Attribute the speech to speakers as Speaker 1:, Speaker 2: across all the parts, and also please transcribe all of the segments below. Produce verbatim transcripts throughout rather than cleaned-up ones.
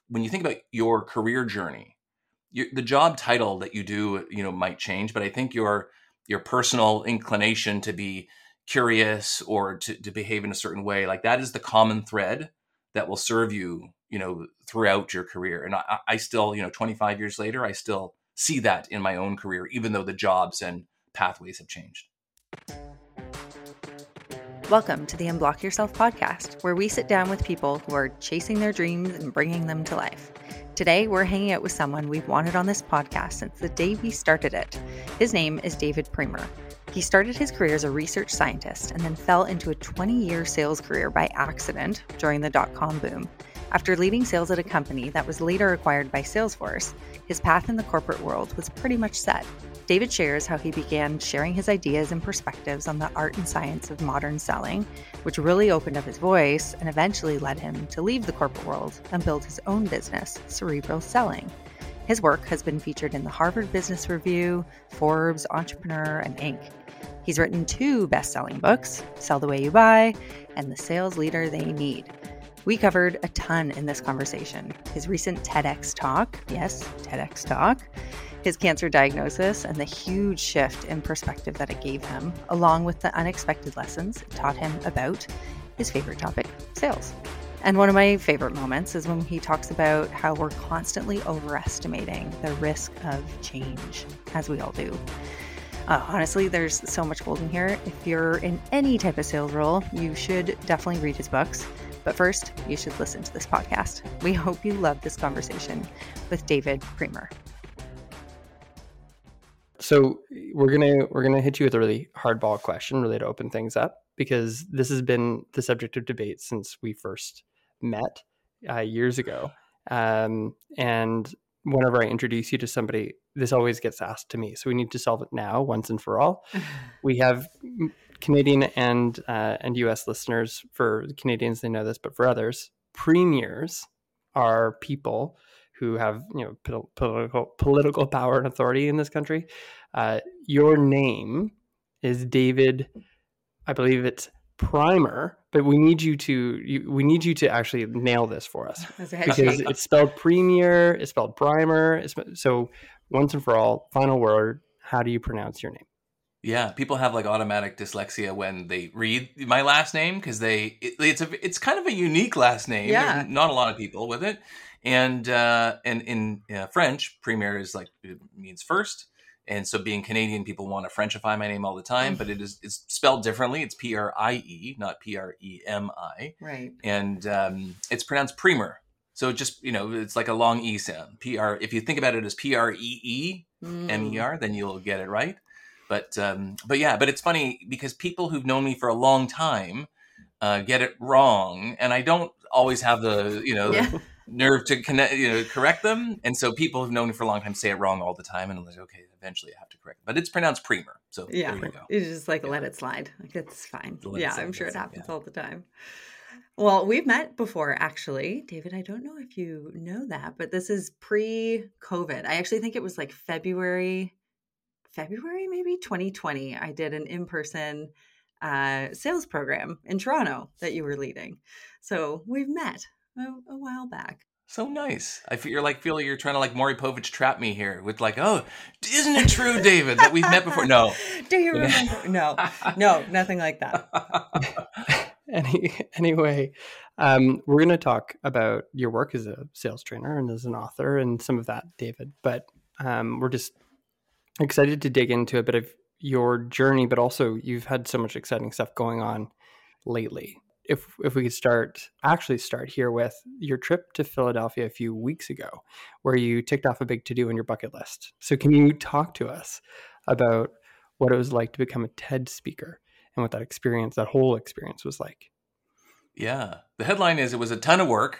Speaker 1: when you think about your career journey, your, the job title that you do, you know, might change, but I think your your personal inclination to be curious or to, to behave in a certain way, like that is the common thread that will serve you, you know, throughout your career. And I, I still, you know, twenty-five years later, I still see that in my own career, even though the jobs and pathways have changed.
Speaker 2: Welcome to the Unblock Yourself podcast, where we sit down with people who are chasing their dreams and bringing them to life. Today, we're hanging out with someone we've wanted on this podcast since the day we started it. His name is David Priemer. He started his career as a research scientist and then fell into a twenty-year sales career by accident during the dot-com boom. After leading sales at a company that was later acquired by Salesforce, his path in the corporate world was pretty much set. David shares how he began sharing his ideas and perspectives on the art and science of modern selling, which really opened up his voice and eventually led him to leave the corporate world and build his own business, Cerebral Selling. His work has been featured in the Harvard Business Review, Forbes, Entrepreneur, and Inc. He's written two best-selling books, Sell the Way You Buy and The Sales Leader They Need. We covered a ton in this conversation. His recent TEDx talk, yes, TEDx talk, his cancer diagnosis, and the huge shift in perspective that it gave him, along with the unexpected lessons it taught him about his favorite topic, sales. And one of my favorite moments is when he talks about how we're constantly overestimating the risk of change, as we all do. Uh, honestly, there's so much gold in here. If you're in any type of sales role, you should definitely read his books. But first, you should listen to this podcast. We hope you love this conversation with David Priemer.
Speaker 3: So we're gonna we're gonna hit you with a really hardball question, really to open things up, because this has been the subject of debate since we first met uh, years ago. Um, and whenever I introduce you to somebody, this always gets asked to me. So we need to solve it now, once and for all. We have Canadian and uh, and U S listeners. For Canadians, they know this, but for others, premiers are people who have, you know, pol- political political power and authority in this country. Uh, your name is David, I believe it's Priemer, but we need you to you, we need you to actually nail this for us, because it's spelled Premier, it's spelled Priemer. It's, so once and for all, final word, how do you pronounce your name?
Speaker 1: Yeah, people have like automatic dyslexia when they read my last name, because they it, it's a it's kind of a unique last name.
Speaker 2: Yeah.
Speaker 1: There's not a lot of people with it, and uh, and in uh, French, premier is like, it means first, and so being Canadian, people want to Frenchify my name all the time, but it is it's spelled differently. It's P R I E, not P R E M I,
Speaker 2: Right?
Speaker 1: And um, it's pronounced Priemer. So just, you know, it's like a long E sound. P R. If you think about it as P R E E M E R, then you'll get it right. But um, but yeah, but it's funny because people who've known me for a long time uh, get it wrong, and I don't always have the you know
Speaker 2: Yeah.
Speaker 1: the nerve to connect you know correct them. And so people who've known me for a long time say it wrong all the time, and I'm like, okay, eventually I have to correct it. But it's pronounced Priemer, so
Speaker 2: Yeah,
Speaker 1: there you go.
Speaker 2: you just like
Speaker 1: Yeah.
Speaker 2: let it slide. Like it's fine.
Speaker 1: Let it
Speaker 2: Yeah,
Speaker 1: slide,
Speaker 2: I'm sure it
Speaker 1: that's it,
Speaker 2: happens
Speaker 1: yeah.
Speaker 2: all the time. Well, we've met before, actually. David, I don't know if you know that, but this is pre-COVID. I actually think it was like February, February maybe twenty twenty. I did an in-person uh, sales program in Toronto that you were leading. So we've met a, a while back.
Speaker 1: So nice. I feel you're like feel like you're trying to like Maury Povich trap me here with like, oh, isn't it true, David, that we've met before? No.
Speaker 2: Do you remember? No, no, nothing like that.
Speaker 3: Any, anyway, um, we're going to talk about your work as a sales trainer and as an author and some of that, David. But um, we're just excited to dig into a bit of your journey, but also you've had so much exciting stuff going on lately. If if we could start, actually start here with your trip to Philadelphia a few weeks ago, where you ticked off a big to-do on your bucket list. So can you talk to us about what it was like to become a TED speaker and what that experience, that whole experience was like?
Speaker 1: Yeah. The headline is it was a ton of work,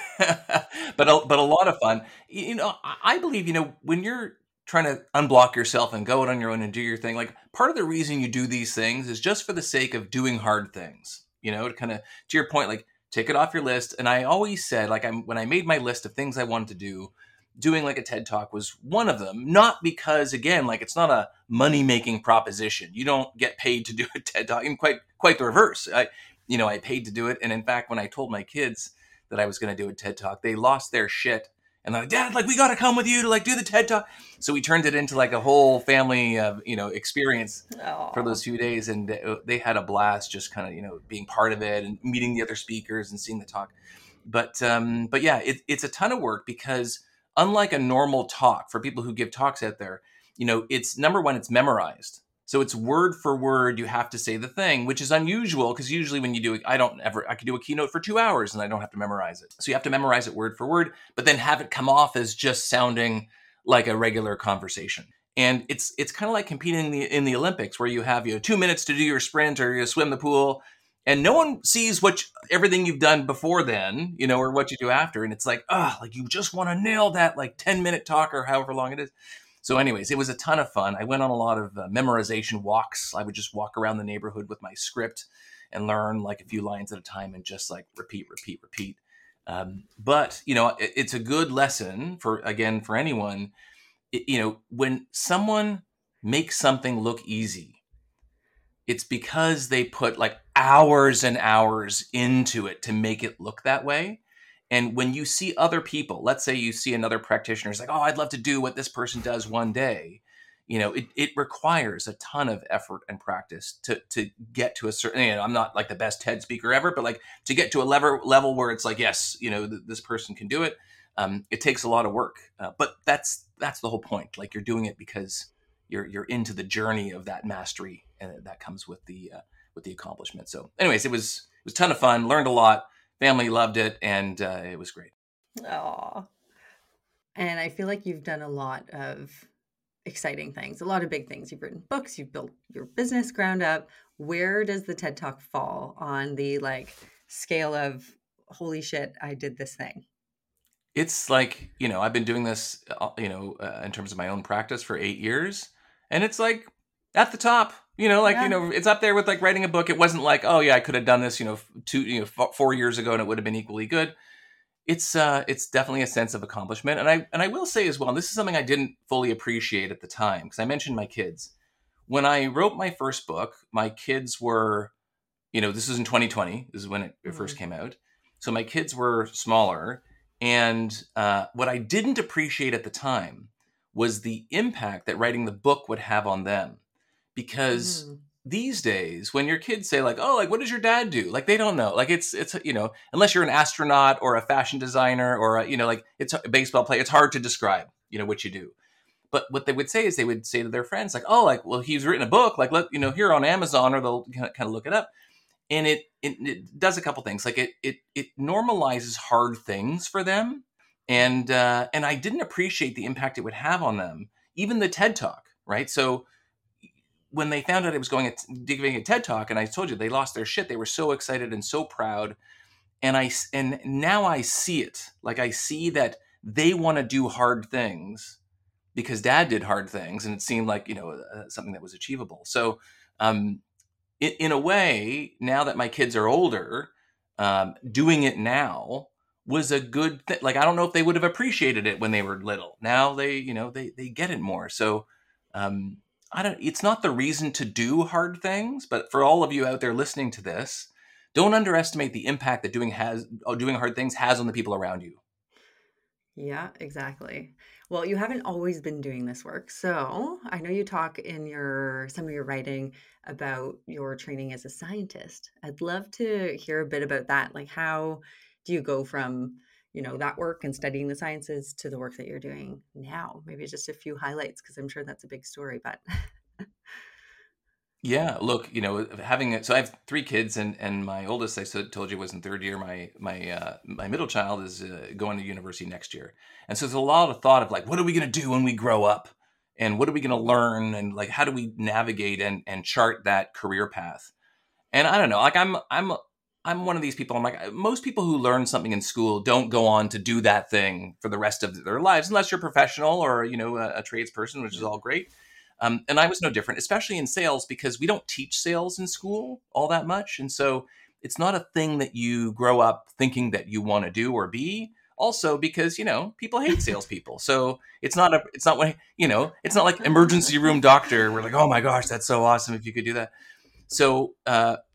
Speaker 1: but a, but a lot of fun. You know, I I believe, you know, when you're trying to unblock yourself and go out on your own and do your thing, like part of the reason you do these things is just for the sake of doing hard things, you know, to kind of, to your point, like take it off your list. And I always said, like, I'm, when I made my list of things I wanted to do, doing like a TED Talk was one of them, not because, again, like it's not a money-making proposition. You don't get paid to do a TED Talk, and quite, quite the reverse. I, you know, I paid to do it. And in fact, when I told my kids that I was going to do a TED Talk. They lost their shit. And they're like, Dad, like, we got to come with you to like do the TED Talk. So we turned it into like a whole family, uh, you know, experience
Speaker 2: Aww.
Speaker 1: for those few days. And they, they had a blast just kind of, you know, being part of it and meeting the other speakers and seeing the talk. But, um, but yeah, it, it's a ton of work because unlike a normal talk for people who give talks out there, you know, it's number one, it's memorized. So it's word for word, you have to say the thing, which is unusual because usually when you do it, I don't ever, I could do a keynote for two hours and I don't have to memorize it. So you have to memorize it word for word, but then have it come off as just sounding like a regular conversation. And it's it's kind of like competing in the, in the Olympics where you have you know, two minutes to do your sprint or you swim the pool and no one sees what you, everything you've done before then, you know, or what you do after. And it's like, oh, like you just want to nail that like ten minute talk or however long it is. So anyways, it was a ton of fun. I went on a lot of uh, memorization walks. I would just walk around the neighborhood with my script and learn like a few lines at a time and just like repeat, repeat, repeat. Um, but, you know, it, it's a good lesson for, again, for anyone, it, you know, when someone makes something look easy, it's because they put like hours and hours into it to make it look that way. And when you see other people, let's say you see another practitioner who's like, oh, I'd love to do what this person does one day. You know, it, it requires a ton of effort and practice to to get to a certain, you know, I'm not like the best TED speaker ever, but like to get to a level level where it's like, yes, you know, th- this person can do it. Um, it takes a lot of work, uh, but that's that's the whole point. Like you're doing it because you're you're into the journey of that mastery, and that comes with the uh, with the accomplishment. So, anyways, it was it was a ton of fun. Learned a lot. Family loved it, and uh, it was great.
Speaker 2: Aw. And I feel like you've done a lot of exciting things, a lot of big things. You've written books, you've built your business ground up. Where does the TED Talk fall on the like scale of holy shit, I did this thing?
Speaker 1: It's like, you know, I've been doing this, uh, you know, uh, in terms of my own practice for eight years, and it's like at the top. You know, like, yeah. you know, it's up there with like writing a book. It wasn't like, oh yeah, I could have done this, you know, two, you know, f- four years ago and it would have been equally good. It's, uh, it's definitely a sense of accomplishment. And I, and I will say as well, and this is something I didn't fully appreciate at the time, because I mentioned my kids. When I wrote my first book, my kids were, you know, this was in twenty twenty. This is when it, it mm-hmm. first came out. So my kids were smaller. And uh, what I didn't appreciate at the time was the impact that writing the book would have on them. Because mm. these days, when your kids say like, oh, like, what does your dad do? Like, they don't know. Like, it's, it's, you know, unless you're an astronaut or a fashion designer or, a, you know, like it's a baseball player, it's hard to describe, you know, what you do. But what they would say is they would say to their friends like, oh, like, well, he's written a book, like, let, you know, here on Amazon, or they'll kind of look it up. And it, it, it does a couple things. Like it, it, it normalizes hard things for them. And, uh, and I didn't appreciate the impact it would have on them, even the TED Talk, right? So when they found out I was going at giving a TED Talk, and I told you they lost their shit, they were so excited and so proud. And I and now I see it. Like I see that they want to do hard things because Dad did hard things, and it seemed like, you know, uh, something that was achievable. So, um, it, in a way, now that my kids are older, um, doing it now was a good thing. Like I don't know if they would have appreciated it when they were little. Now they, you know, they they get it more. So. Um, I don't, it's not the reason to do hard things, but for all of you out there listening to this, don't underestimate the impact that doing has, doing hard things has on the people around you.
Speaker 2: Yeah, exactly. Well, you haven't always been doing this work. So I know you talk in your, some of your writing about your training as a scientist. I'd love to hear a bit about that. Like, how do you go from, you know, that work and studying the sciences to the work that you're doing now? Maybe just a few highlights, because I'm sure that's a big story, but.
Speaker 1: Yeah, look, you know, having it, so I have three kids, and, and my oldest, I said, told you, was in third year. My my uh, my middle child is uh, going to university next year, and so there's a lot of thought of like, what are we going to do when we grow up, and what are we going to learn, and like, how do we navigate and and chart that career path? And I don't know, like I'm I'm I'm one of these people. I'm like, most people who learn something in school don't go on to do that thing for the rest of their lives, unless you're professional or, you know, a, a tradesperson, which is all great. Um, and I was no different, especially in sales, because we don't teach sales in school all that much. And so it's not a thing that you grow up thinking that you want to do or be. Also, because, you know, people hate salespeople. So it's not a, it's not what, you know, it's not like emergency room doctor. We're like, oh my gosh, that's so awesome if you could do that. So, uh,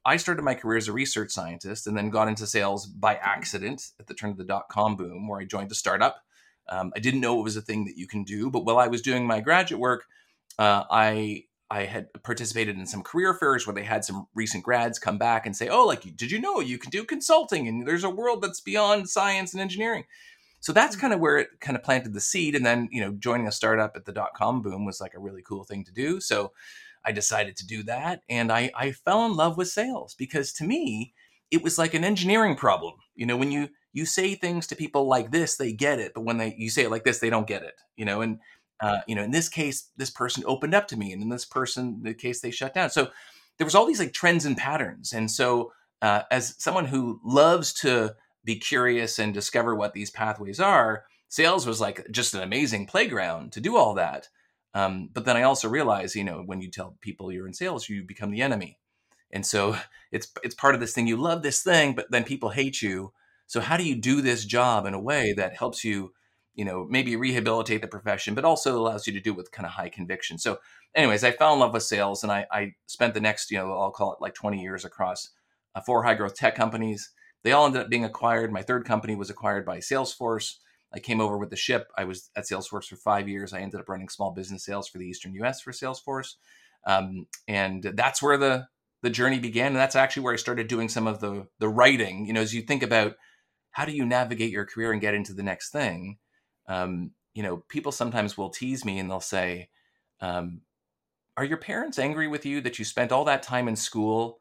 Speaker 1: I started my career as a research scientist and then got into sales by accident at the turn of the dot-com boom, where I joined a startup. Um, I didn't know it was a thing that you can do, but while I was doing my graduate work, uh, I I had participated in some career fairs where they had some recent grads come back and say, oh, like, did you know you can do consulting and there's a world that's beyond science and engineering? So that's kind of where it kind of planted the seed. And then, you know, joining a startup at the dot-com boom was like a really cool thing to do. So I decided to do that. And I, I fell in love with sales because to me, it was like an engineering problem. You know, when you, you say things to people like this, they get it. But when they, you say it like this, they don't get it, you know, and, uh, you know, in this case, this person opened up to me, and in this person, the case, they shut down. So there was all these like trends and patterns. And so uh, as someone who loves to be curious and discover what these pathways are, sales was like just an amazing playground to do all that. Um, but then I also realized, you know, when you tell people you're in sales, you become the enemy. And so it's it's part of this thing. You love this thing, but then people hate you. So how do you do this job in a way that helps you, you know, maybe rehabilitate the profession, but also allows you to do it with kind of high conviction? So anyways, I fell in love with sales, and I, I spent the next, you know, I'll call it like twenty years across uh, four high growth tech companies. They all ended up being acquired. My third company was acquired by Salesforce. I came over with the ship. I was at Salesforce for five years. I ended up running small business sales for the Eastern U S for Salesforce. Um, and that's where the, the journey began. And that's actually where I started doing some of the, the writing. You know, as you think about how do you navigate your career and get into the next thing, um, you know, people sometimes will tease me and they'll say, um, are your parents angry with you that you spent all that time in school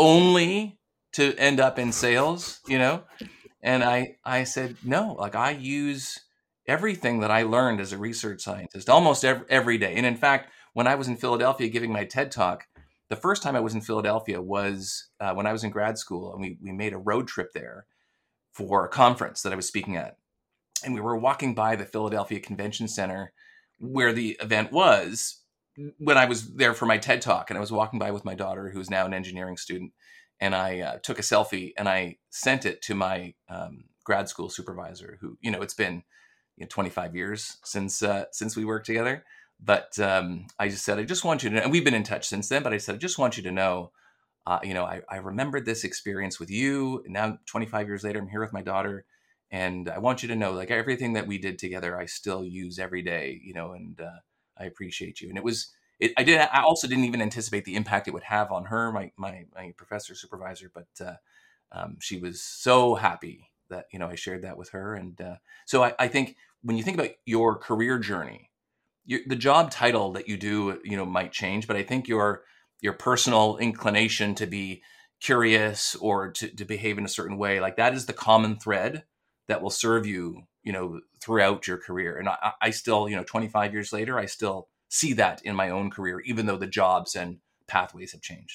Speaker 1: only to end up in sales, you know? And I, I said, no, like I use everything that I learned as a research scientist almost every, every day. And in fact, when I was in Philadelphia giving my TED Talk, the first time I was in Philadelphia was uh, when I was in grad school, and we, we made a road trip there for a conference that I was speaking at. And we were walking by the Philadelphia Convention Center where the event was when I was there for my TED Talk. And I was walking by with my daughter, who's now an engineering student. And I uh, took a selfie and I sent it to my um, grad school supervisor, who, you know, it's been you know, twenty-five years since uh, since we worked together. But um, I just said, I just want you to know, and we've been in touch since then, but I said, I just want you to know, uh, you know, I, I remembered this experience with you. And now twenty-five years later, I'm here with my daughter. And I want you to know, like, everything that we did together, I still use every day, you know, and uh, I appreciate you. And it was, It, I did. I also didn't even anticipate the impact it would have on her, my my, my professor supervisor. But uh, um, she was so happy that you know I shared that with her. And uh, so I, I think when you think about your career journey, your, the job title that you do, you know, might change. But I think your your personal inclination to be curious or to, to behave in a certain way, like that is the common thread that will serve you, you know, throughout your career. And I, I still, you know, twenty-five years later, I still see that in my own career, even though the jobs and pathways have changed.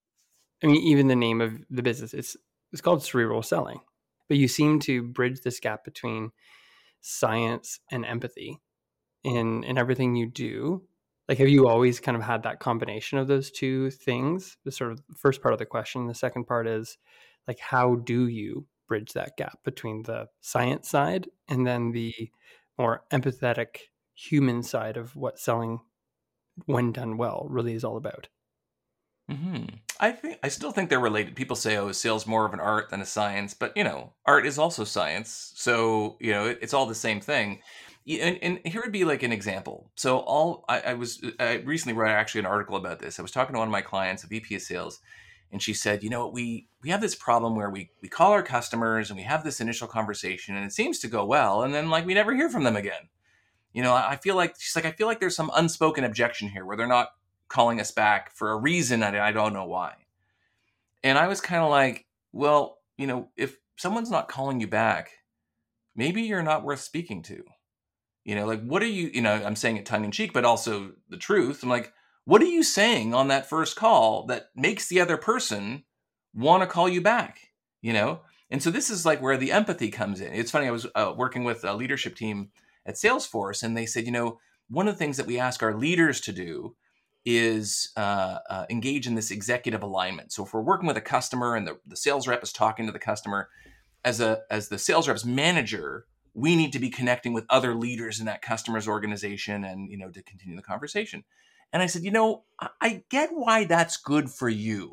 Speaker 3: I mean, even the name of the business, it's it's called Cerebral Selling, but you seem to bridge this gap between science and empathy in, in everything you do. Like, have you always kind of had that combination of those two things? The sort of first part of the question. The second part is like, how do you bridge that gap between the science side and then the more empathetic human side of what selling, when done well, really is all about?
Speaker 1: Mm-hmm. I think I still think they're related. People say, "Oh, is sales more of an art than a science?" But you know, art is also science. So you know, it, it's all the same thing. Yeah, And, and here would be like an example. So all I, I was I recently wrote actually an article about this. I was talking to one of my clients, a V P of sales, and she said, "You know, we we have this problem where we we call our customers and we have this initial conversation, and it seems to go well, and then like we never hear from them again." You know, I feel like she's like, I feel like there's some unspoken objection here where they're not calling us back for a reason. I, I don't know why. And I was kind of like, well, you know, if someone's not calling you back, maybe you're not worth speaking to. You know, like, what are you, you know, I'm saying it tongue in cheek, but also the truth. I'm like, what are you saying on that first call that makes the other person want to call you back? You know? And so this is like where the empathy comes in. It's funny. I was uh, working with a leadership team at Salesforce, and they said, you know, one of the things that we ask our leaders to do is uh, uh, engage in this executive alignment. So if we're working with a customer and the, the sales rep is talking to the customer, as a as the sales rep's manager, we need to be connecting with other leaders in that customer's organization and, you know, to continue the conversation. And I said, you know, I, I get why that's good for you.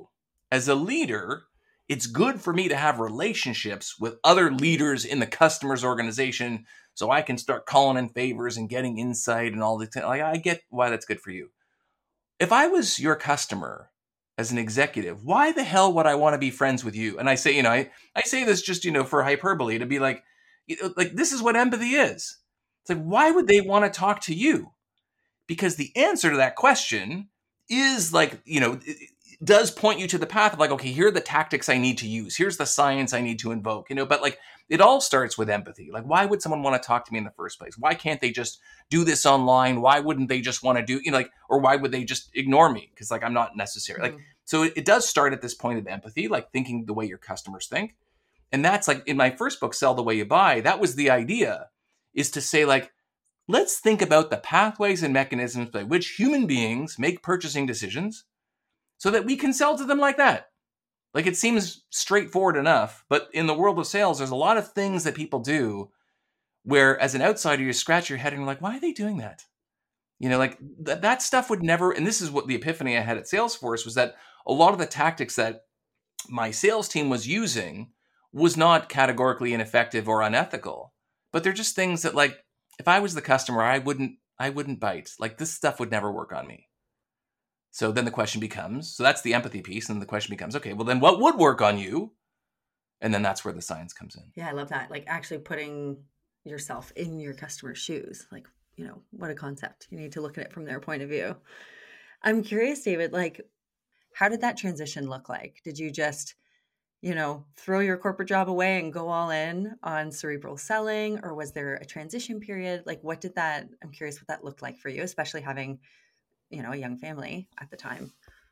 Speaker 1: as a leader, it's good for me to have relationships with other leaders in the customer's organization so I can start calling in favors and getting insight and all the things. Like, I get why that's good for you. If I was your customer as an executive, why the hell would I want to be friends with you? And I say, you know, I, I say this just, you know, for hyperbole, to be like, you know, like, this is what empathy is. It's like, why would they want to talk to you? Because the answer to that question is like, you know, it, it does point you to the path of like, okay, here are the tactics I need to use. Here's the science I need to invoke, you know, but like, it all starts with empathy. Like, why would someone want to talk to me in the first place? Why can't they just do this online? Why wouldn't they just want to do, you know, like, or why would they just ignore me? Because like, I'm not necessary. Mm-hmm. Like, so it, it does start at this point of empathy, like thinking the way your customers think. And that's like in my first book, Sell the Way You Buy, that was the idea, is to say like, let's think about the pathways and mechanisms by which human beings make purchasing decisions so that we can sell to them like that. Like, it seems straightforward enough, but in the world of sales, there's a lot of things that people do where as an outsider, you scratch your head and you're like, why are they doing that? You know, like th- that stuff would never, and this is what the epiphany I had at Salesforce was that a lot of the tactics that my sales team was using was not categorically ineffective or unethical, but they're just things that like, if I was the customer, I wouldn't, I wouldn't bite. Like, this stuff would never work on me. So then the question becomes, so that's the empathy piece. And the question becomes, okay, well then what would work on you? And then that's where the science comes in.
Speaker 2: Yeah, I love that. Like actually putting yourself in your customer's shoes. Like, you know, what a concept. You need to look at it from their point of view. I'm curious, David, like, how did that transition look like? Did you just, you know, throw your corporate job away and go all in on cerebral selling? Or was there a transition period? Like, what did that, I'm curious what that looked like for you, especially having, you know, a young family at the time.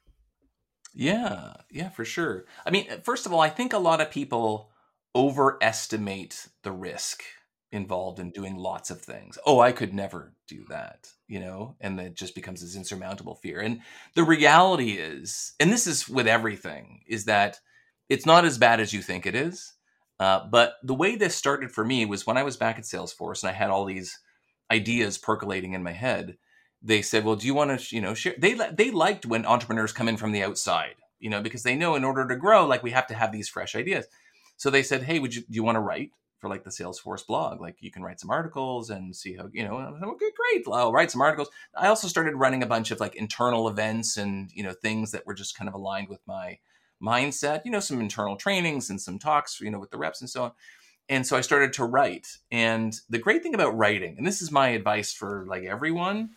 Speaker 1: Yeah, yeah, for sure. I mean, first of all, I think a lot of people overestimate the risk involved in doing lots of things. Oh, I could never do that, you know, and it just becomes this insurmountable fear. And the reality is, and this is with everything, is that it's not as bad as you think it is. Uh, but the way this started for me was when I was back at Salesforce and I had all these ideas percolating in my head. They said, well, do you want to, you know, share? They, they liked when entrepreneurs come in from the outside, you know, because they know in order to grow, like we have to have these fresh ideas. So they said, hey, would you, do you want to write for like the Salesforce blog? Like you can write some articles and see how, you know, and I said, okay, great. I'll write some articles. I also started running a bunch of like internal events and, you know, things that were just kind of aligned with my mindset, you know, some internal trainings and some talks, you know, with the reps and so on. And so I started to write. And the great thing about writing, and this is my advice for like everyone,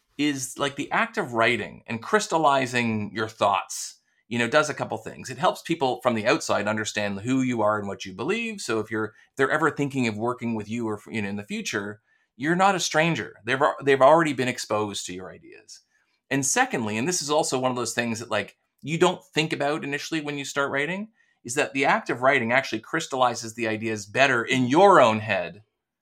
Speaker 1: is like the act of writing and crystallizing your thoughts, you know, does a couple things. It helps people from the outside understand who you are and what you believe. So if you're, if they're ever thinking of working with you or, you know, in the future, you're not a stranger. They've, they've already been exposed to your ideas. And secondly, and this is also one of those things that like you don't think about initially when you start writing, is that the act of writing actually crystallizes the ideas better in your own head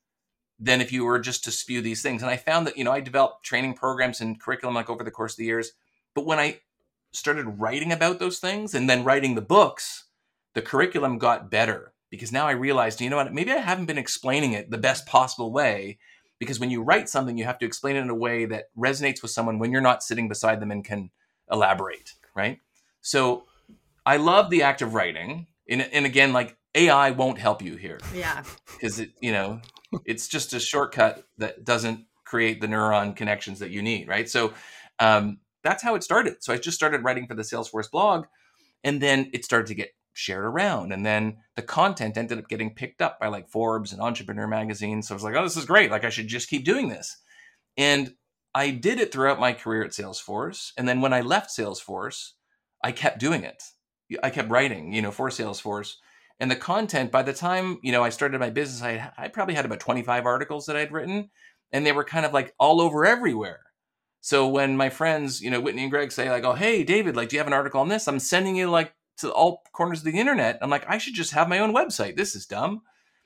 Speaker 1: than if you were just to spew these things. And I found that, you know, I developed training programs and curriculum like over the course of the years. But when I started writing about those things and then writing the books, the curriculum got better because now I realized, you know what, maybe I haven't been explaining it the best possible way, because when you write something, you have to explain it in a way that resonates with someone when you're not sitting beside them and can elaborate, right? So I love the act of writing. And, and again, like A I won't help you here.
Speaker 2: Yeah.
Speaker 1: Because it, you know, it's just a shortcut that doesn't create the neuron connections that you need, right? So um, that's how it started. So I just started writing for the Salesforce blog, and then it started to get shared around. And then the content ended up getting picked up by like Forbes and Entrepreneur Magazine. So I was like, oh, this is great. Like I should just keep doing this. And I did it throughout my career at Salesforce. And then when I left Salesforce, I kept doing it. I kept writing, you know, for Salesforce. And the content, by the time, you know, I started my business, I, I probably had about twenty-five articles that I'd written, and they were kind of like all over everywhere. So when my friends, you know, Whitney and Greg say like, oh, hey, David, like, do you have an article on this? I'm sending you like to all corners of the internet. I'm like, I should just have my own website. This is dumb.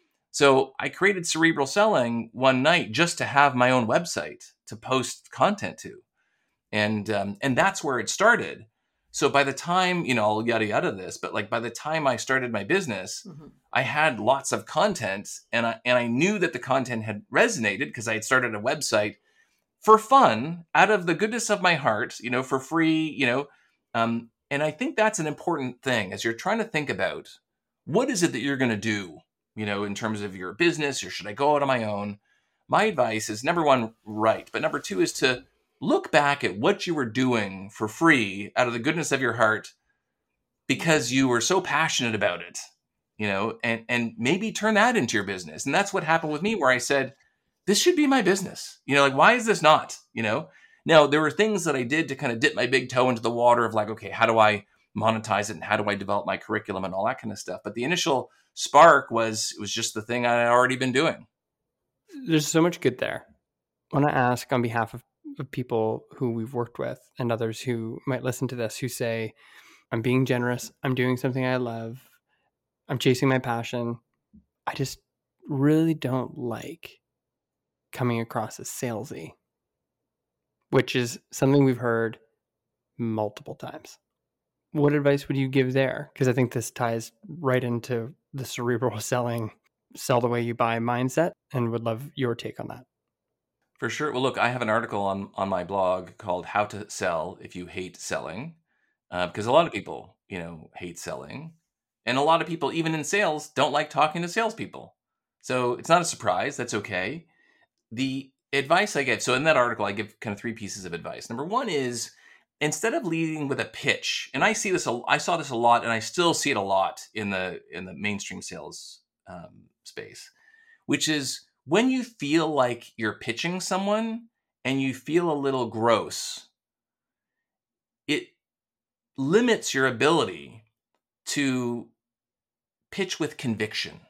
Speaker 1: So I created Cerebral Selling one night just to have my own website to post content to. And, um, and that's where it started. So by the time, you know, I'll yada yada this, but like by the time I started my business, mm-hmm. I had lots of content, and I and I knew that the content had resonated because I had started a website for fun, out of the goodness of my heart, you know, for free, you know, um, And I think that's an important thing as you're trying to think about what is it that you're going to do, you know, in terms of your business, or should I go out on my own? My advice is, number one, right. But number two is to look back at what you were doing for free out of the goodness of your heart because you were so passionate about it, you know, and, and maybe turn that into your business. And that's what happened with me, where I said, this should be my business. You know, like, why is this not, you know? Now, there were things that I did to kind of dip my big toe into the water of like, okay, how do I monetize it and how do I develop my curriculum and all that kind of stuff? But the initial spark was, it was just the thing I had already been doing.
Speaker 3: There's so much good there. I want to ask on behalf of, of people who we've worked with and others who might listen to this, who say, I'm being generous, I'm doing something I love, I'm chasing my passion. I just really don't like coming across as salesy, which is something we've heard multiple times. What advice would you give there? Because I think this ties right into the cerebral selling, sell the way you buy mindset, and would love your take on that.
Speaker 1: For sure. Well, look, I have an article on, on my blog called How to Sell If You Hate Selling, uh, because a lot of people, you know, hate selling. And a lot of people, even in sales, don't like talking to salespeople. So it's not a surprise. That's okay. The advice I give, so in that article, I give kind of three pieces of advice. Number one is, instead of leading with a pitch, and I see this, I saw this a lot, and I still see it a lot in the in the mainstream sales um, space, which is when you feel like you're pitching someone and you feel a little gross, it limits your ability to pitch with conviction.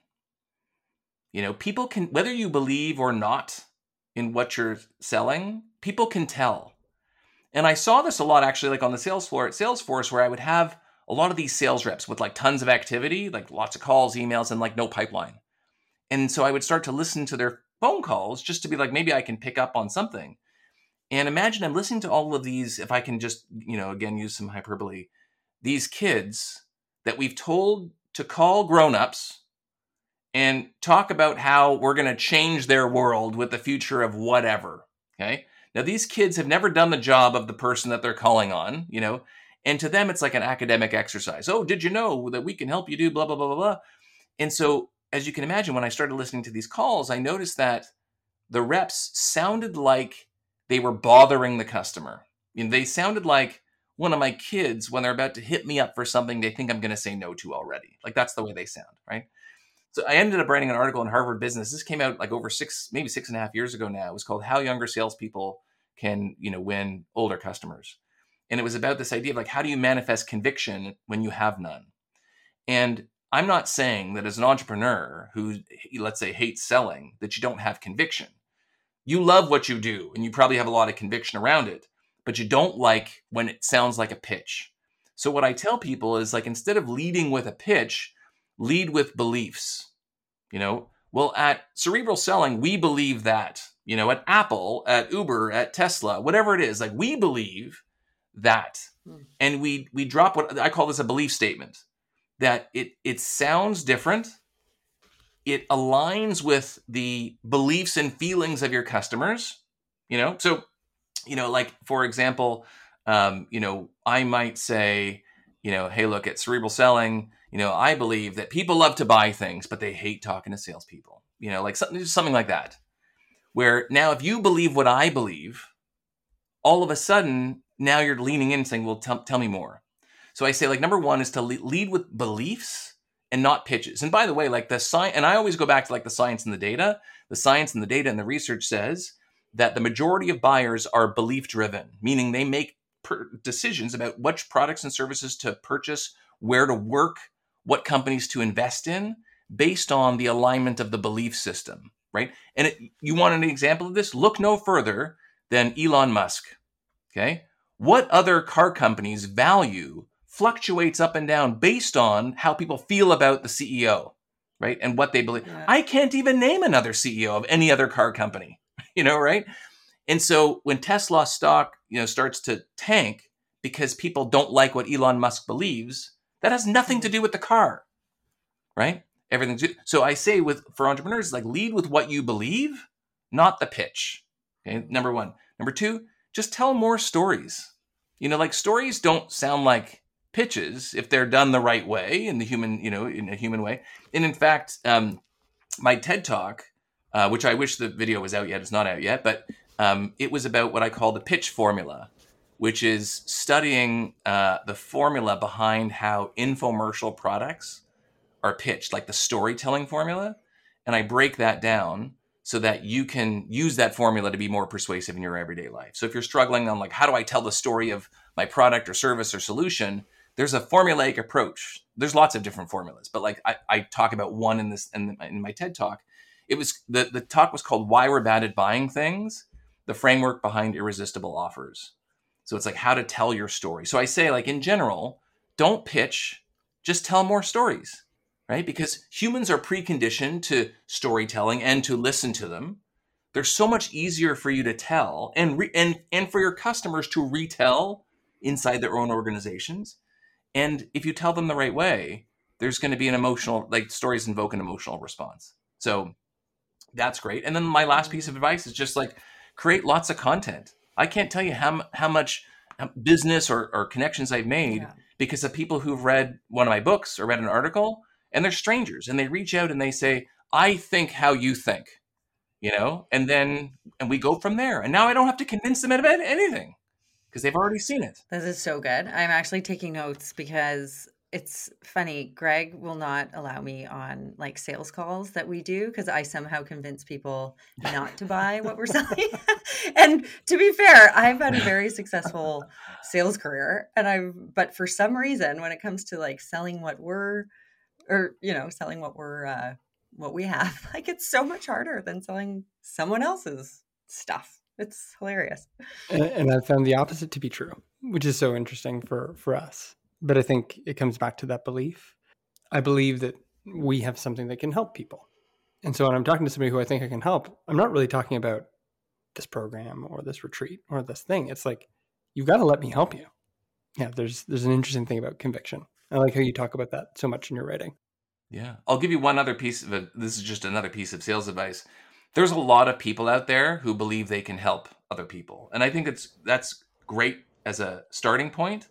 Speaker 1: You know, people can, whether you believe or not in what you're selling, people can tell. And I saw this a lot actually, like on the sales floor at Salesforce, where I would have a lot of these sales reps with like tons of activity, like lots of calls, emails, and like no pipeline. And so I would start to listen to their phone calls just to be like, maybe I can pick up on something. And imagine I'm listening to all of these, if I can just, you know, again, use some hyperbole, these kids that we've told to call grownups and talk about how we're going to change their world with the future of whatever. Okay. Now, these kids have never done the job of the person that they're calling on, you know, and to them, it's like an academic exercise. Oh, did you know that we can help you do blah, blah, blah, blah, blah. And so, as you can imagine, when I started listening to these calls, I noticed that the reps sounded like they were bothering the customer. You know, they sounded like one of my kids when they're about to hit me up for something they think I'm going to say no to already. Like, that's the way they sound, right? So I ended up writing an article in Harvard Business. This came out like over six, maybe six and a half years ago now. It was called How Younger Salespeople Can, you know, Win Older Customers. And it was about this idea of like, how do you manifest conviction when you have none? And I'm not saying that as an entrepreneur who, let's say, hates selling, that you don't have conviction. You love what you do, and you probably have a lot of conviction around it, but you don't like when it sounds like a pitch. So what I tell people is like, instead of leading with a pitch, lead with beliefs. You know, well, at Cerebral Selling, we believe that, you know, at Apple, at Uber, at Tesla, whatever it is, like we believe that. And we we drop what I call this a belief statement, that it it sounds different. It aligns with the beliefs and feelings of your customers, you know? So, you know, like, for example, um, you know, I might say, you know, hey, look, at Cerebral Selling, you know, I believe that people love to buy things, but they hate talking to salespeople, you know, like something, something like that. Where now, if you believe what I believe, all of a sudden, now you're leaning in and saying, well, tell, tell me more. So I say, like, number one is to lead with beliefs and not pitches. And by the way, like the science, and I always go back to like the science and the data, the science and the data and the research says that the majority of buyers are belief driven, meaning they make per- decisions about which products and services to purchase, where to work, what companies to invest in based on the alignment of the belief system, right? And it, you want an example of this? Look no further than Elon Musk, okay? What other car companies' value fluctuates up and down based on how people feel about the C E O, right? And what they believe. Yeah. I can't even name another C E O of any other car company, you know, right? And so when Tesla stock, you know, starts to tank because people don't like what Elon Musk believes, that has nothing to do with the car, right? Everything's good. So I say with for entrepreneurs, like lead with what you believe, not the pitch. Okay, number one. Number two, just tell more stories. You know, like stories don't sound like pitches if they're done the right way in the human, you know, in a human way. And in fact, um, my TED Talk, uh, which I wish the video was out yet, it's not out yet, but um, it was about what I call the pitch formula, which is studying uh, the formula behind how infomercial products are pitched, like the storytelling formula. And I break that down so that you can use that formula to be more persuasive in your everyday life. So if you're struggling on like, how do I tell the story of my product or service or solution? There's a formulaic approach. There's lots of different formulas, but like I, I talk about one in this in, the, in my TED Talk. It was the, the talk was called Why We're Bad at Buying Things, the framework behind irresistible offers. So it's like how to tell your story. So I say, like, in general, don't pitch, just tell more stories, right? Because humans are preconditioned to storytelling and to listen to them. They're so much easier for you to tell and re- and and for your customers to retell inside their own organizations. And if you tell them the right way, there's going to be an emotional, like stories invoke an emotional response. So that's great. And then my last piece of advice is just like create lots of content. I can't tell you how how much business or, or connections I've made yeah. because of people who've read one of my books or read an article, and they're strangers, and they reach out and they say, I think how you think, you know, and then and we go from there. And now I don't have to convince them about anything because they've already seen it.
Speaker 2: This is so good. I'm actually taking notes because it's funny. Greg will not allow me on like sales calls that we do because I somehow convince people not to buy what we're selling. And to be fair, I've had a very successful sales career, and I've, but for some reason, when it comes to like selling what we're, or, you know, selling what we're, uh, what we have, like it's so much harder than selling someone else's stuff. It's hilarious.
Speaker 3: And, and I've found the opposite to be true, which is so interesting for, for us. But I think it comes back to that belief. I believe that we have something that can help people. And so when I'm talking to somebody who I think I can help, I'm not really talking about this program or this retreat or this thing. It's like, you've got to let me help you. Yeah, there's there's an interesting thing about conviction. I like how you talk about that so much in your writing.
Speaker 1: Yeah. I'll give you one other piece of it. This is just another piece of sales advice. There's a lot of people out there who believe they can help other people. And I think it's that's great as a starting point.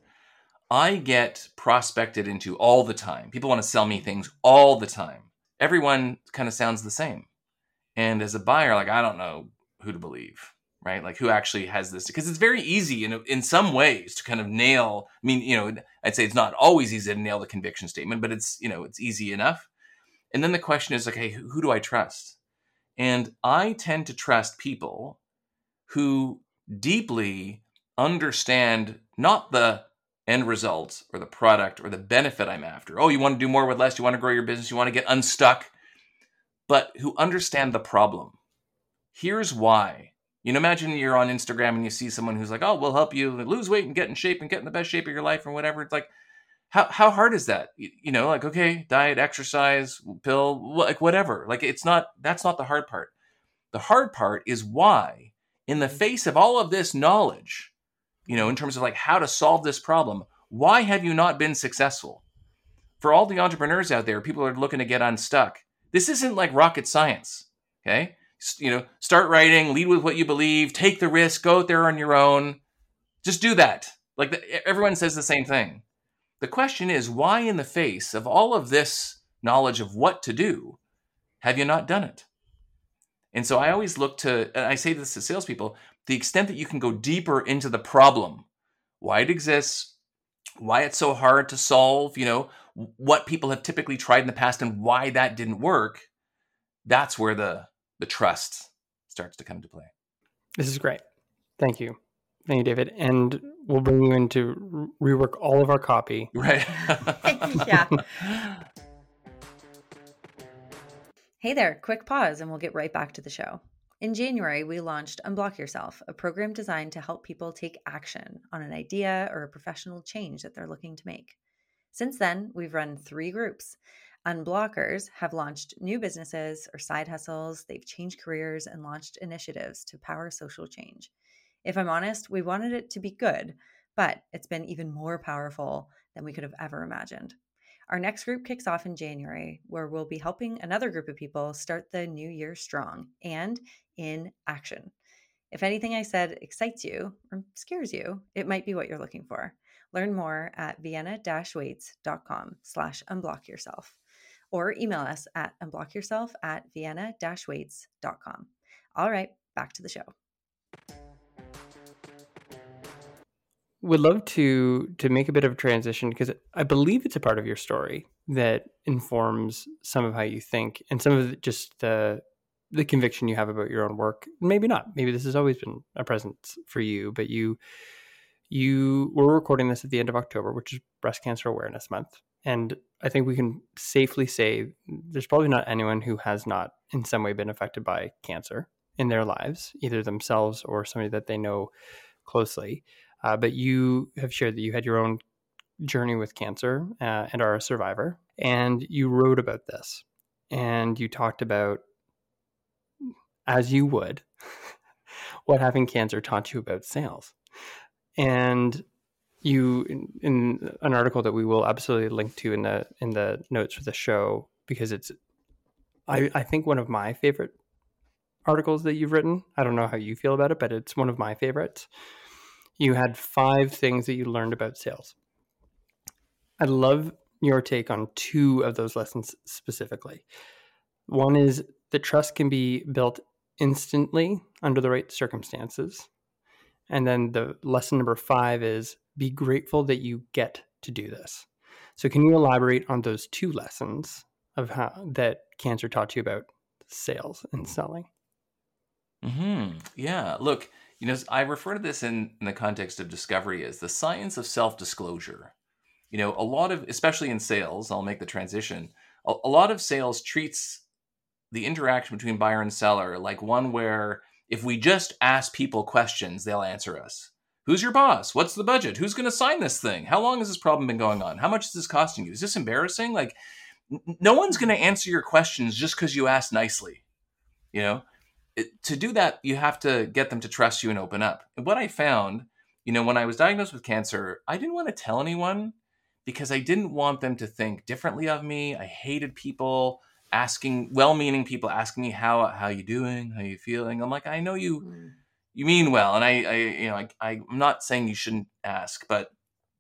Speaker 1: I get prospected into all the time. People want to sell me things all the time. Everyone kind of sounds the same. And as a buyer, like, I don't know who to believe, right? Like who actually has this, because it's very easy in, in some ways to kind of nail. I mean, you know, I'd say it's not always easy to nail the conviction statement, but it's, you know, it's easy enough. And then the question is, okay, who, who do I trust? And I tend to trust people who deeply understand not the end result or the product or the benefit I'm after. Oh, you want to do more with less. You want to grow your business. You want to get unstuck, but who understand the problem. Here's why. You know, imagine you're on Instagram and you see someone who's like, oh, we'll help you lose weight and get in shape and get in the best shape of your life or whatever. It's like, how how hard is that? You, you know, like, okay, diet, exercise, pill, like whatever. Like it's not, that's not the hard part. The hard part is why, in the face of all of this knowledge, you know, in terms of like how to solve this problem, why have you not been successful? For all the entrepreneurs out there, people are looking to get unstuck. This isn't like rocket science, okay? You know, start writing, lead with what you believe, take the risk, go out there on your own. Just do that. Like the, everyone says the same thing. The question is, why in the face of all of this knowledge of what to do, have you not done it? And so I always look to, and I say this to salespeople, the extent that you can go deeper into the problem, why it exists, why it's so hard to solve, you know, what people have typically tried in the past and why that didn't work, that's where the, the trust starts to come to play.
Speaker 3: This is great. Thank you. Thank you, David. And we'll bring you in to rework all of our copy.
Speaker 1: Right.
Speaker 2: Yeah. Hey there, quick pause and we'll get right back to the show. In January, we launched Unblock Yourself, a program designed to help people take action on an idea or a professional change that they're looking to make. Since then, we've run three groups. Unblockers have launched new businesses or side hustles. They've changed careers and launched initiatives to power social change. If I'm honest, we wanted it to be good, but it's been even more powerful than we could have ever imagined. Our next group kicks off in January, where we'll be helping another group of people start the new year strong and in action. If anything I said excites you or scares you, it might be what you're looking for. Learn more at vienna-weights.com slash unblock yourself or email us at unblockyourself at vienna-weights.com. All right, back to the show.
Speaker 3: Would love to to make a bit of a transition because I believe it's a part of your story that informs some of how you think and some of the, just the the conviction you have about your own work. Maybe not. Maybe this has always been a presence for you, but you you were recording this at the end of October, which is Breast Cancer Awareness Month. And I think we can safely say there's probably not anyone who has not in some way been affected by cancer in their lives, either themselves or somebody that they know closely. Uh, but you have shared that you had your own journey with cancer uh, and are a survivor. And you wrote about this. And you talked about, as you would, what having cancer taught you about sales. And you, in, in an article that we will absolutely link to in the in the notes for the show, because it's, I, I think, one of my favorite articles that you've written. I don't know how you feel about it, but it's one of my favorites. You had five things that you learned about sales. I love your take on two of those lessons specifically. One is that trust can be built instantly under the right circumstances. And then the lesson number five is be grateful that you get to do this. So can you elaborate on those two lessons of how that cancer taught you about sales and selling?
Speaker 1: Mm-hmm. Yeah. Look, you know, I refer to this in, in the context of discovery as the science of self-disclosure. You know, a lot of, especially in sales, I'll make the transition, a, a lot of sales treats the interaction between buyer and seller like one where if we just ask people questions, they'll answer us. Who's your boss? What's the budget? Who's going to sign this thing? How long has this problem been going on? How much is this costing you? Is this embarrassing? Like, n- no one's going to answer your questions just because you ask nicely. You know, it, to do that, you have to get them to trust you and open up. And what I found, you know, when I was diagnosed with cancer, I didn't want to tell anyone because I didn't want them to think differently of me. I hated people asking, well-meaning people asking me, how how you doing? How you feeling? I'm like, I know you mm. you mean well. And I, I you know, I, I'm not saying you shouldn't ask, but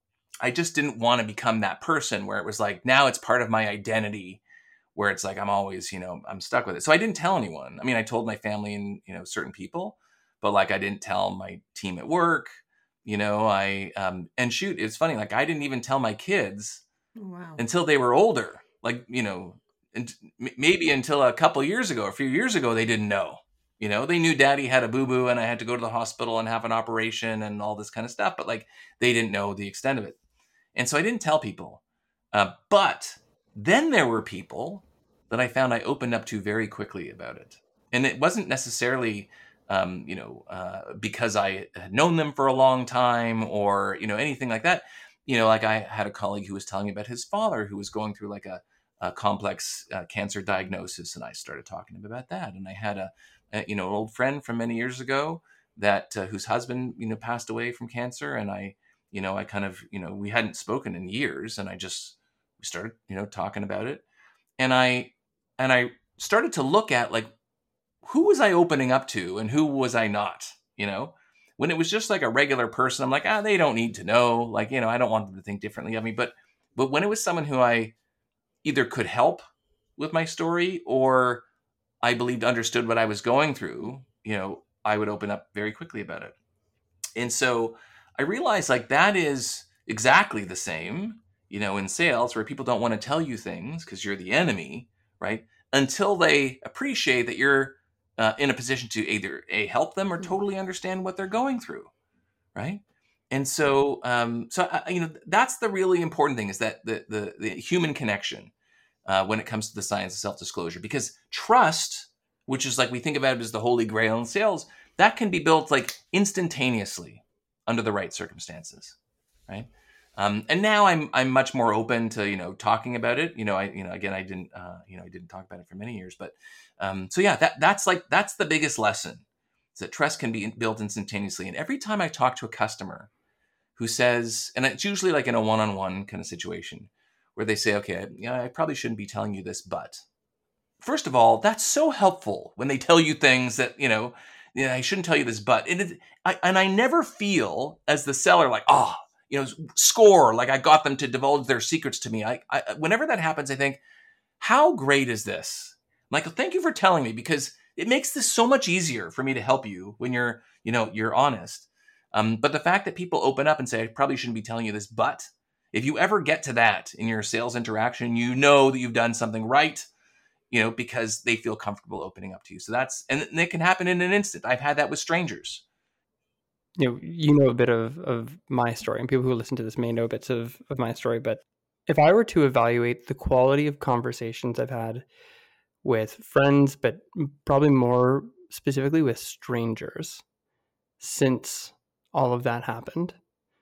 Speaker 1: I just didn't want to become that person where it was like, now it's part of my identity where it's like, I'm always, you know, I'm stuck with it. So I didn't tell anyone. I mean, I told my family and, you know, certain people, but like, I didn't tell my team at work, you know, I, um, and shoot, it's funny. Like I didn't even tell my kids wow. until they were older, like, you know, and maybe until a couple years ago, a few years ago, they didn't know, you know, they knew daddy had a boo-boo and I had to go to the hospital and have an operation and all this kind of stuff, but like, they didn't know the extent of it. And so I didn't tell people, uh, but then there were people that I found I opened up to very quickly about it. And it wasn't necessarily, um, you know, uh, because I had known them for a long time or, you know, anything like that. You know, like I had a colleague who was telling me about his father who was going through like a, a complex uh, cancer diagnosis. And I started talking to him about that. And I had a, a you know, an old friend from many years ago that uh, whose husband, you know, passed away from cancer. And I, you know, I kind of, you know, we hadn't spoken in years and I just, we started, you know, talking about it. And I, and I started to look at like, who was I opening up to and who was I not, you know, when it was just like a regular person, I'm like, ah, they don't need to know. Like, you know, I don't want them to think differently of me. But, but when it was someone who I either could help with my story or I believed understood what I was going through, you know, I would open up very quickly about it. And so I realized like that is exactly the same, you know, in sales where people don't want to tell you things because you're the enemy, right? Until they appreciate that you're uh, in a position to either a help them or totally understand what they're going through, right? And so, um, so I, you know, that's the really important thing is that the the, the human connection uh, when it comes to the science of self-disclosure, because trust, which is like we think about it as the holy grail in sales, that can be built like instantaneously under the right circumstances, right? Um, and now I'm I'm much more open to you know talking about it. You know, I you know again I didn't uh, you know I didn't talk about it for many years, but um, so yeah, that that's like that's the biggest lesson is that trust can be built instantaneously. And every time I talk to a customer who says, and it's usually like in a one-on-one kind of situation where they say, okay, yeah, I probably shouldn't be telling you this, but first of all, that's so helpful when they tell you things that you know yeah, I shouldn't tell you this, but, and, it, I, and I never feel as the seller like, oh, you know, score, like I got them to divulge their secrets to me. I, I whenever that happens, I think, how great is this? Michael, thank you for telling me, because it makes this so much easier for me to help you when you're, you know, you're honest. Um, but the fact that people open up and say, I probably shouldn't be telling you this, but if you ever get to that in your sales interaction, you know that you've done something right, you know, because they feel comfortable opening up to you. So that's, and it can happen in an instant. I've had that with strangers.
Speaker 3: You know, you know a bit of, of my story, and people who listen to this may know bits of, of my story. But if I were to evaluate the quality of conversations I've had with friends, but probably more specifically with strangers since all of that happened,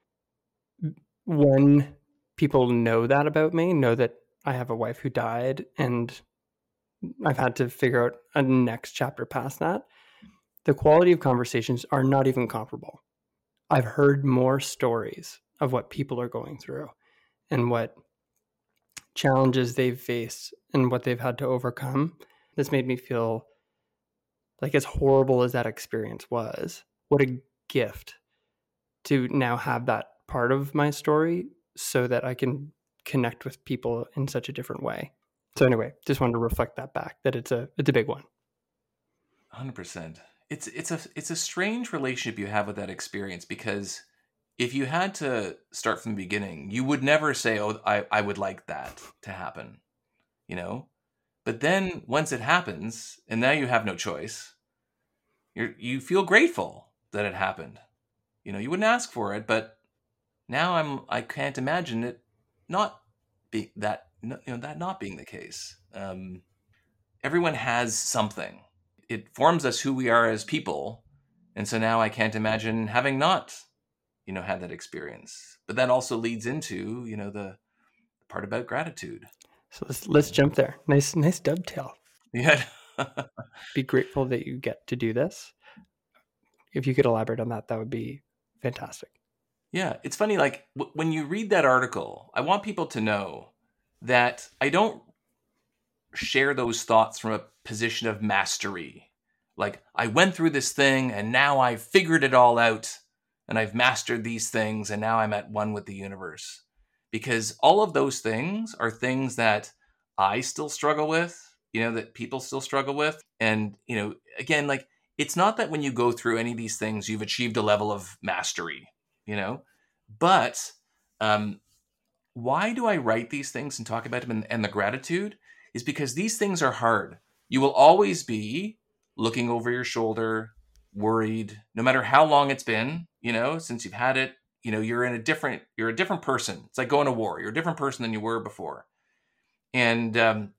Speaker 3: when people know that about me, know that I have a wife who died and I've had to figure out a next chapter past that, the quality of conversations are not even comparable. I've heard more stories of what people are going through and what challenges they've faced and what they've had to overcome. This made me feel like, as horrible as that experience was, what a gift to now have that part of my story so that I can connect with people in such a different way. So anyway, just wanted to reflect that back, that it's a it's a big one.
Speaker 1: one hundred percent. It's it's a it's a strange relationship you have with that experience, because if you had to start from the beginning, you would never say, oh, I, I would like that to happen, you know? But then once it happens, and now you have no choice, you you feel grateful that it happened. You know, you wouldn't ask for it, but now I'm I can't imagine it not be that you know that not being the case. Um, everyone has something. It forms us who we are as people, and so now I can't imagine having not, you know, had that experience. But that also leads into, you know, the part about gratitude.
Speaker 3: So let's let's jump there. Nice nice dovetail.
Speaker 1: Yeah.
Speaker 3: Be grateful that you get to do this. If you could elaborate on that, that would be fantastic.
Speaker 1: Yeah, it's funny, like, w- when you read that article, I want people to know that I don't share those thoughts from a position of mastery. Like, I went through this thing and now I've figured it all out and I've mastered these things and now I'm at one with the universe. Because all of those things are things that I still struggle with, you know, that people still struggle with. And, you know, again, like, it's not that when you go through any of these things, you've achieved a level of mastery, you know, but um, why do I write these things and talk about them, and, and the gratitude is because these things are hard. You will always be looking over your shoulder, worried, no matter how long it's been, you know, since you've had it. You know, you're in a different, you're a different person. It's like going to war. You're a different person than you were before. And um,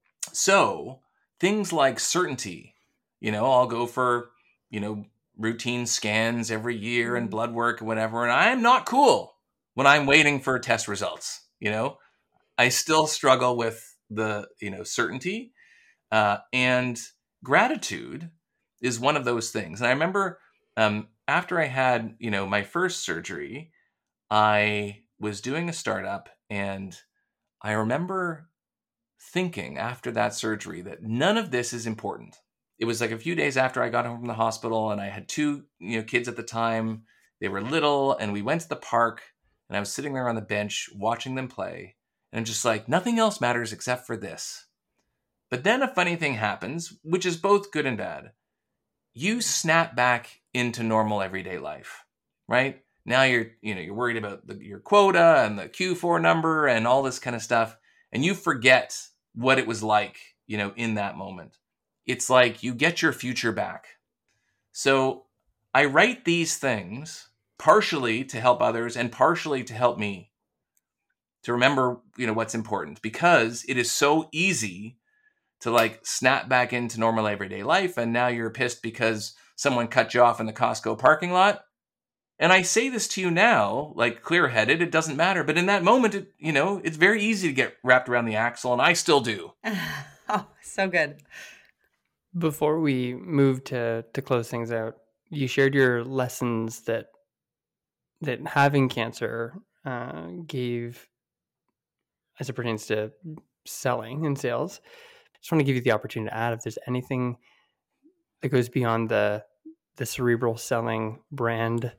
Speaker 1: so things like certainty, you know, I'll go for, you know, routine scans every year and blood work and whatever. And I'm not cool when I'm waiting for test results. You know, I still struggle with the, you know, certainty, uh, and gratitude is one of those things. And I remember um, after I had, you know, my first surgery, I was doing a startup, and I remember thinking after that surgery that none of this is important. It was like a few days after I got home from the hospital, and I had two, you know, kids at the time. They were little, and we went to the park, and I was sitting there on the bench watching them play, and I'm just like, nothing else matters except for this. But then a funny thing happens, which is both good and bad. You snap back into normal everyday life, right? Now you're, you know, you're worried about the, your quota and the Q four number and all this kind of stuff, and you forget what it was like, you know, in that moment. It's like you get your future back. So I write these things partially to help others and partially to help me to remember, you know, what's important, because it is so easy to like snap back into normal everyday life. And now you're pissed because someone cut you off in the Costco parking lot. And I say this to you now, like clear-headed, it doesn't matter. But in that moment, it, you know, it's very easy to get wrapped around the axle, and I still do.
Speaker 2: Oh, so good.
Speaker 3: Before we move to to close things out, you shared your lessons that that having cancer uh, gave as it pertains to selling and sales. I just want to give you the opportunity to add if there's anything that goes beyond the the cerebral selling brand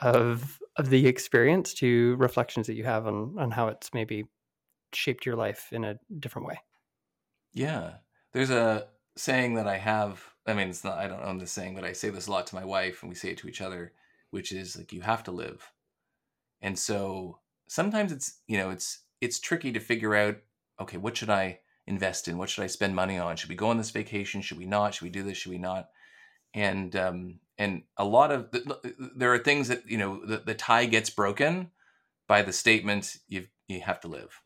Speaker 3: of of the experience to reflections that you have on on how it's maybe shaped your life in a different way.
Speaker 1: Yeah. There's a saying that I have. I mean, it's not, I don't own this saying, but I say this a lot to my wife and we say it to each other, which is like, you have to live. And so sometimes it's, you know, it's, it's tricky to figure out, okay, what should I invest in? What should I spend money on? Should we go on this vacation? Should we not? Should we do this? Should we not? And, um, and a lot of, the, there are things that, you know, the, the tie gets broken by the statement, you you have to live.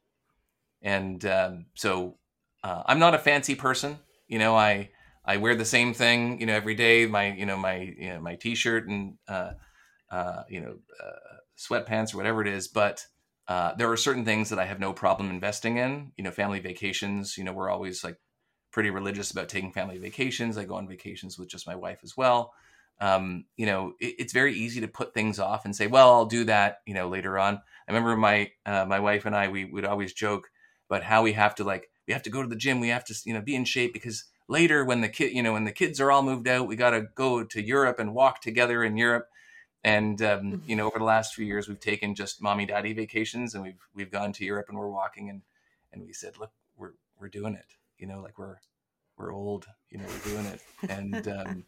Speaker 1: And, um, so, uh, I'm not a fancy person. You know, I, I wear the same thing, you know, every day, my, you know, my, you know, my t-shirt and, uh, uh, you know, uh, sweatpants or whatever it is. But, uh, there are certain things that I have no problem investing in, you know, family vacations. You know, we're always like pretty religious about taking family vacations. I go on vacations with just my wife as well. Um, you know, it, it's very easy to put things off and say, well, I'll do that, you know, later on. I remember my, uh, my wife and I, we would always joke about how we have to like, we have to go to the gym. We have to, you know, be in shape because later when the kid, you know, when the kids are all moved out, we got to go to Europe and walk together in Europe. And, um, you know, over the last few years, we've taken just mommy daddy vacations and we've, we've gone to Europe and we're walking and, and we said, look, we're, we're doing it, you know, like we're, we're old, you know, we're doing it. And, um,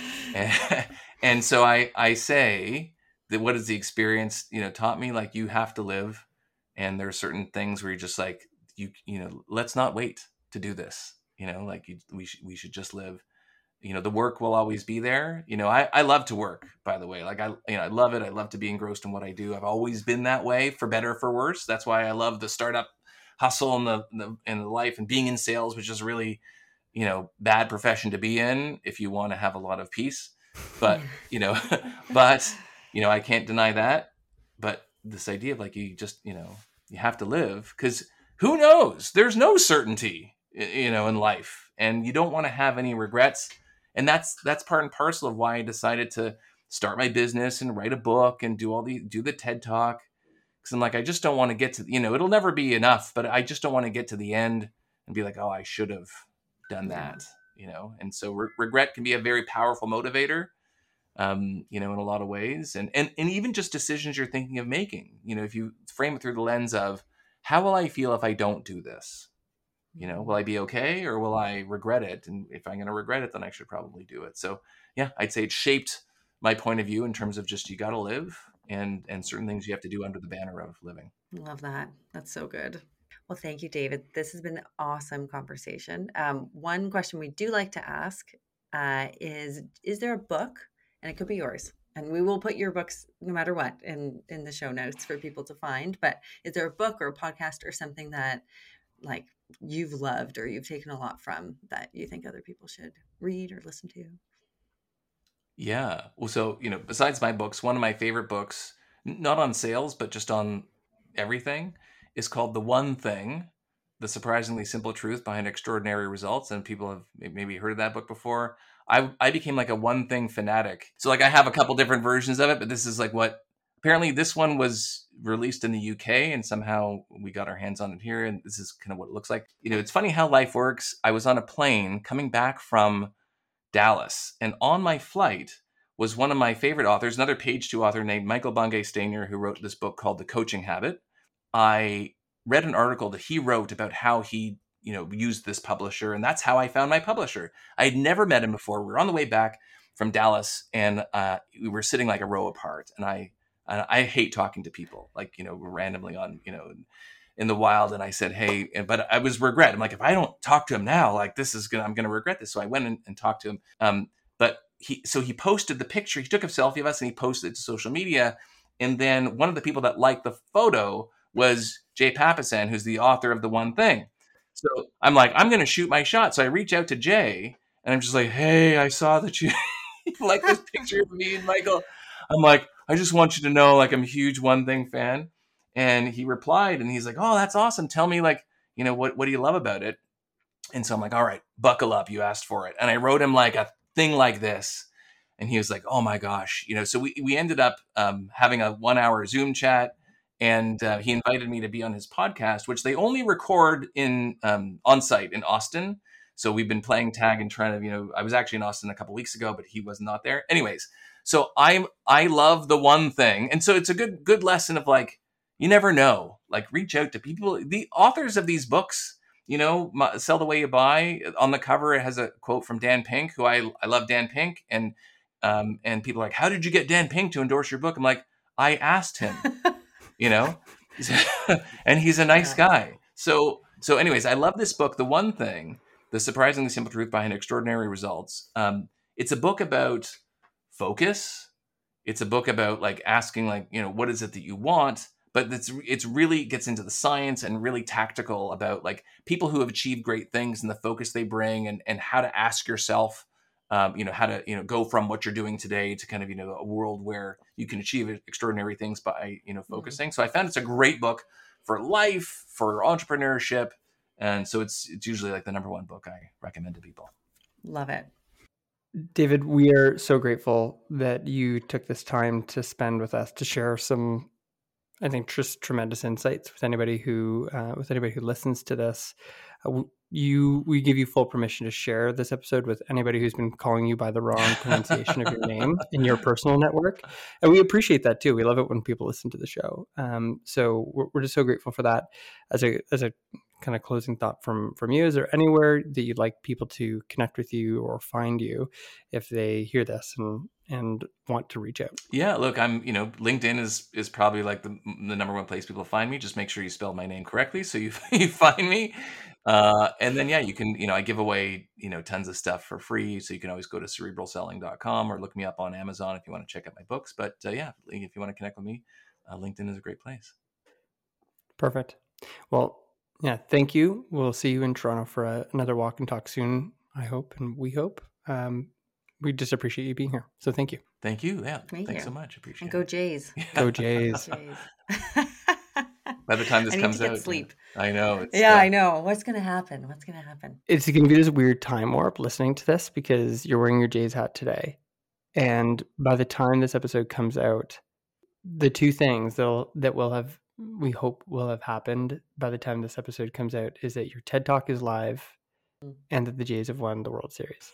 Speaker 1: and, and so I, I say that what has the experience, you know, taught me, like, you have to live. And there are certain things where you're just like, you, you know, let's not wait to do this, you know, like you, we should, we should just live. You know, the work will always be there. You know, I, I love to work, by the way. Like, I, you know, I love it. I love to be engrossed in what I do. I've always been that way, for better or for worse. That's why I love the startup hustle and the, the, and the life and being in sales, which is really, you know, bad profession to be in if you want to have a lot of peace. But, you know, but, you know, I can't deny that. But this idea of like, you just, you know, you have to live, because who knows? There's no certainty, you know, in life, and you don't want to have any regrets. And that's, that's part and parcel of why I decided to start my business and write a book and do all the, do the TED Talk. Cause I'm like, I just don't want to get to, you know, it'll never be enough, but I just don't want to get to the end and be like, oh, I should have done that, you know? And so re- regret can be a very powerful motivator, um, you know, in a lot of ways. And, and, and even just decisions you're thinking of making, you know, if you frame it through the lens of, how will I feel if I don't do this? You know, will I be okay or will I regret it? And if I'm going to regret it, then I should probably do it. So yeah, I'd say it shaped my point of view in terms of just, you got to live, and, and certain things you have to do under the banner of living.
Speaker 2: Love that. That's so good. Well, thank you, David. This has been an awesome conversation. Um, one question we do like to ask uh, is, is there a book, and it could be yours, and we will put your books no matter what in, in the show notes for people to find, but is there a book or a podcast or something that like you've loved or you've taken a lot from that you think other people should read or listen to?
Speaker 1: Yeah. Well, so, you know, besides my books, one of my favorite books, not on sales, but just on everything, is called The One Thing, The Surprisingly Simple Truth Behind Extraordinary Results. And people have maybe heard of that book before. I I became like a one thing fanatic. So like I have a couple different versions of it, but this is like what, apparently this one was released in the U K and somehow we got our hands on it here. And this is kind of what it looks like. You know, it's funny how life works. I was on a plane coming back from Dallas, and on my flight was one of my favorite authors, another page two author named Michael Bungay Stanier, who wrote this book called The Coaching Habit. I read an article that he wrote about how he, you know, used this publisher, and that's how I found my publisher. I had never met him before. We were on the way back from Dallas, and uh, we were sitting like a row apart, and I, I hate talking to people, like, you know, randomly on, you know, in the wild. And I said, hey, but I was regret. I'm like, if I don't talk to him now, like this is gonna, I'm gonna regret this. So I went and, and talked to him. Um, but he, so he posted the picture. He took a selfie of us and he posted it to social media. And then one of the people that liked the photo was Jay Papasan, who's the author of The One Thing. So I'm like, I'm gonna shoot my shot. So I reach out to Jay and I'm just like, hey, I saw that you like this picture of me and Michael. I'm like, I just want you to know, like, I'm a huge One Thing fan. And he replied and he's like, oh, that's awesome. Tell me, like, you know, what, what do you love about it? And so I'm like, all right, buckle up. You asked for it. And I wrote him like a thing like this. And he was like, oh my gosh. You know, so we, we ended up um, having a one hour Zoom chat, and uh, he invited me to be on his podcast, which they only record in um, on site in Austin. So we've been playing tag and trying to, you know, I was actually in Austin a couple weeks ago, but he was not there. Anyways, so I'm I love The One Thing, and so it's a good good lesson of like, you never know. Like, reach out to people. The authors of these books, you know, Sell the Way You Buy. On the cover, it has a quote from Dan Pink, who I I love Dan Pink, and um and people are like, how did you get Dan Pink to endorse your book? I'm like, I asked him, you know, and he's a nice guy. So so anyways, I love this book, The One Thing, The Surprisingly Simple Truth Behind Extraordinary Results. Um, it's a book about focus. It's a book about like asking, like, you know, what is it that you want? But it's it's really gets into the science and really tactical about like people who have achieved great things and the focus they bring, and and how to ask yourself, um, you know, how to, you know, go from what you're doing today to kind of, you know, a world where you can achieve extraordinary things by, you know, focusing. Mm-hmm. So I found it's a great book for life, for entrepreneurship. And so it's it's usually like the number one book I recommend to people.
Speaker 2: Love it.
Speaker 3: David, we are so grateful that you took this time to spend with us to share some, I think, just tremendous insights with anybody who uh, with anybody who listens to this. Uh, you, we give you full permission to share this episode with anybody who's been calling you by the wrong pronunciation of your name in your personal network, and we appreciate that too. We love it when people listen to the show. Um, so we're, we're just so grateful for that. As a as a kind of closing thought from from you, is there anywhere that you'd like people to connect with you or find you if they hear this and and want to reach out?
Speaker 1: Yeah, look, I'm, you know, LinkedIn is is probably like the the number one place people find me. Just make sure you spell my name correctly so you you find me. Uh, and then, yeah, you can, you know, I give away, you know, tons of stuff for free. So you can always go to cerebral selling dot com or look me up on Amazon if you want to check out my books. But uh, yeah, if you want to connect with me, uh, LinkedIn is a great place.
Speaker 3: Perfect. Well, yeah, thank you. We'll see you in Toronto for a, another walk and talk soon, I hope, and we hope. Um, we just appreciate you being here. So thank you.
Speaker 1: Thank you. Yeah.
Speaker 2: Thank
Speaker 1: Thanks
Speaker 2: you.
Speaker 1: so much. Appreciate
Speaker 2: and go
Speaker 1: it.
Speaker 2: Jays.
Speaker 3: Go Jays.
Speaker 2: Jays.
Speaker 1: By the time this
Speaker 2: I need
Speaker 1: comes
Speaker 2: to get
Speaker 1: out,
Speaker 2: sleep.
Speaker 1: I know. It's,
Speaker 2: yeah,
Speaker 1: uh,
Speaker 2: I know. What's going to happen? What's going to happen?
Speaker 3: It's going to be this weird time warp listening to this because you're wearing your Jays hat today. And by the time this episode comes out, the two things that'll, that will have, we hope will have happened by the time this episode comes out is that your TED Talk is live and that the Jays have won the World Series.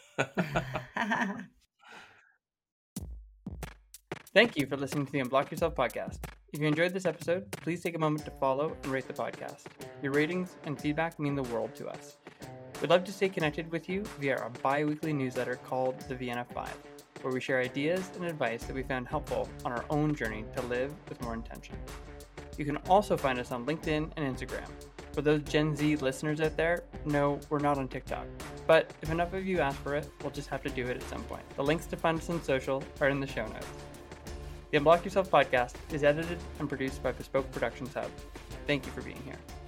Speaker 3: Thank you for listening to the Unblock Yourself podcast. If you enjoyed this episode, please take a moment to follow and rate the podcast. Your ratings and feedback mean the world to us. We'd love to stay connected with you via our bi-weekly newsletter called the V N F five, where we share ideas and advice that we found helpful on our own journey to live with more intention. You can also find us on LinkedIn and Instagram. For those Gen Z listeners out there, no, we're not on TikTok. But if enough of you ask for it, we'll just have to do it at some point. The links to find us on social are in the show notes. The Unblock Yourself podcast is edited and produced by Bespoke Productions Hub. Thank you for being here.